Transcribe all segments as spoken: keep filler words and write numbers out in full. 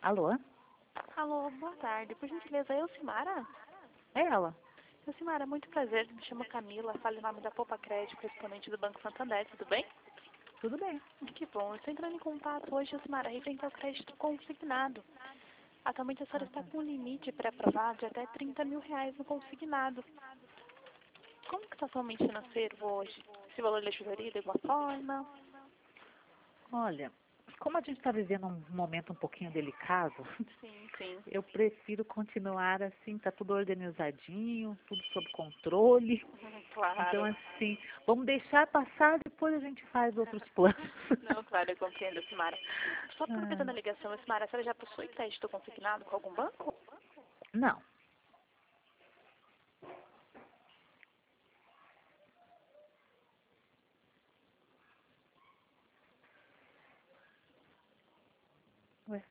Alô? Alô, boa tarde. Por gentileza, eu, Simara? É ela. Eu, Simara, muito prazer. Me chamo Camila, falo em nome da Poupa Crédito, correspondente do Banco Santander, tudo bem? Tudo bem. Que bom. Eu estou entrando em contato hoje, Simara, referente ao crédito consignado. Atualmente a senhora Ah, está tá. com um limite pré-aprovado de até trinta mil reais no consignado. Como que está atualmente financeiro hoje? Esse valor lhe ajudaria de alguma forma? Olha, como a gente está vivendo um momento um pouquinho delicado, Sim, sim. eu prefiro continuar assim, tá tudo organizadinho, tudo sob controle. Então, Claro. assim, vamos deixar passar, depois a gente faz outros planos. Não, claro, eu compreendo, Simara. Só Ah, aproveitando a ligação, Simara, a senhora já possui crédito consignado com algum banco? não. Ué,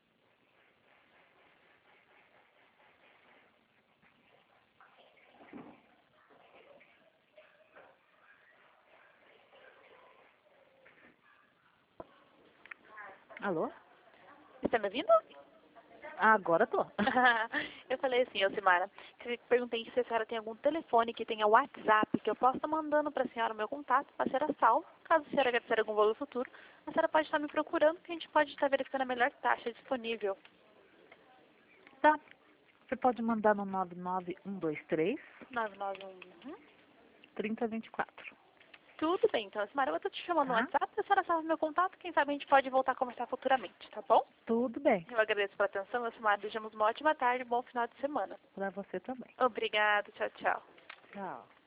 alô? Está me ouvindo? Ah, agora tô. Eu falei assim, ô Simara, que eu perguntei se a senhora tem algum telefone que tenha WhatsApp, que eu possa estar mandando para a senhora o meu contato, para a senhora salvo. Caso a senhora queira ter algum valor futuro, a senhora pode estar me procurando, que a gente pode estar verificando a melhor taxa disponível. Tá. Você pode mandar no nove nove um dois três, nove nove um. Uhum. três zero dois quatro. Tudo bem, então, Simara, eu vou estar te chamando no Tá? WhatsApp, a senhora salva o meu contato, quem sabe a gente pode voltar a conversar futuramente, tá bom? Tudo bem. Eu agradeço pela atenção, Simara, desejamos uma ótima tarde e um bom final de semana. Pra você também. Obrigada, tchau, tchau. Tchau.